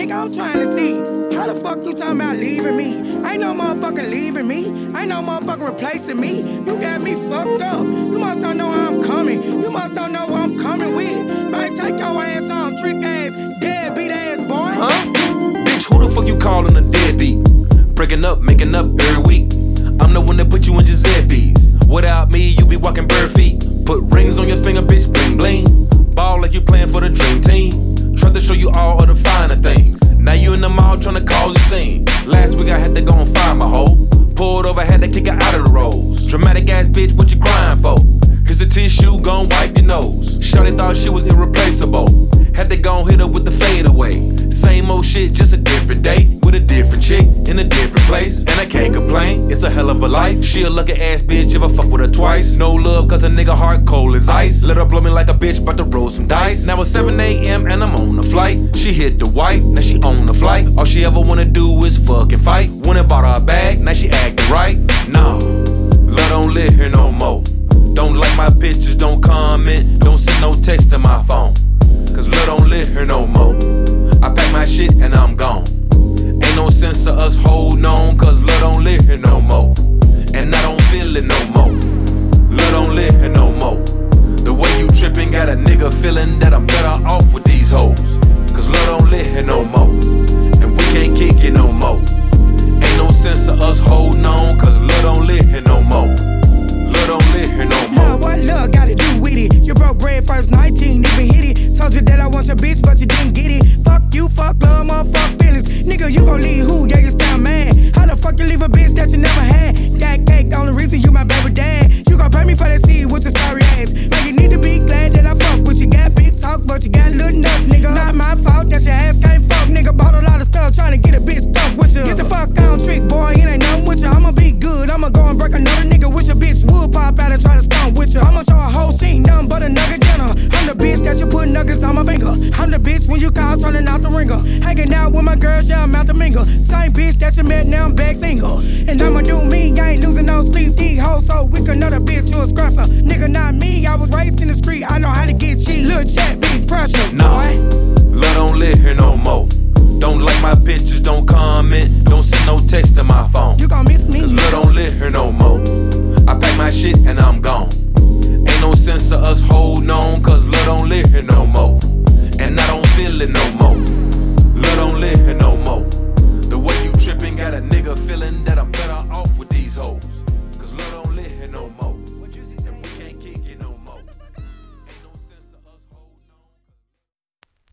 Nigga, I'm trying to see. How the fuck you talking about leaving me? Ain't no motherfucker leaving me. Ain't no motherfucker replacing me. You got me fucked up. You must don't know how I'm coming. You must don't know what I'm coming with. Man, take your ass on, trick ass, deadbeat ass boy. Huh? Bitch, who the fuck you calling a deadbeat? Breaking up, making up every week. I'm the one that put you in Giuseppe's. Without me, you be walking bare feet. Put rings on your finger, bitch, bling bling. Ball like you playing for the dream team. Tried to show you all of the finer things. Now you in the mall trying to cause a scene. Last week I had to go and find my hoe. Pulled over, had to kick her out of the rolls. Dramatic ass bitch, what you crying for? Here's the tissue, gon' wipe your nose. Shawty thought she was irreplaceable. Had to go and hit her with the fade away. Same old shit, just a different day. With a different chick, in a different place. And I can't complain, it's a hell of a life. She a lucky ass bitch if I fuck with her twice. No love cause a nigga heart cold as ice. Let her blow me like a bitch, bout to roll some dice. Now it's 7 a.m. and I'm on the flight. She hit the white, now she on the flight. All she ever wanna do is fucking fight. Went and bought her a bag, now she acting right. Nah, love don't live here no more. Don't like my pictures, don't comment. Don't send no text to my phone. Cause love don't live here no more. I pack my shit and I'm gone. Ain't no sense of us holding on. Cause love don't live here no more. And I don't feel it no more. Love don't live here no more. The way you trippin' got a nigga feeling that I'm better off with these hoes. Cause love don't live here no more. And we can't kick it no more. Ain't no sense of us holding on. Cause love don't live here no more. Love don't live here no more. Love, what love gotta do with it? You broke bread first 19, even hit it. Told you that I want your bitch, but you didn't get it. Fuck you, fuck love, motherfuck feelings. Nigga, you gon' leave who? Yeah, you sound mad. How the fuck you leave a bitch that you never had? Got cake, the only reason you my baby dad. You gon' pay me for that seed with your sorry ass. Man, you need to be glad that I fuck with you. Got big talk, but you got little nuts, nigga. Not my fault that your ass can't fuck, nigga. Bought a lot of stuff trying to get a bitch stuck with you. Get the fuck on, trick boy, it ain't nothing with you. I'ma be good, I'ma go and break another nigga. Wish a bitch would pop out and try to stone with you. I'ma show a whole scene, nothing but a nugget dinner. I'm the bitch that you put nuggets on my finger. I'm the bitch when you call, turning out the ringer. Hanging out with my girls, yeah, I'm out the mingle. Same bitch that you met, now I'm back single. And I'ma do me, I ain't losing no sleep. These hoes so weak, another bitch, you a scrusser. Nigga, not me, I was raised in the street, I know how to get cheap. Little chat, big pressure, No, boy.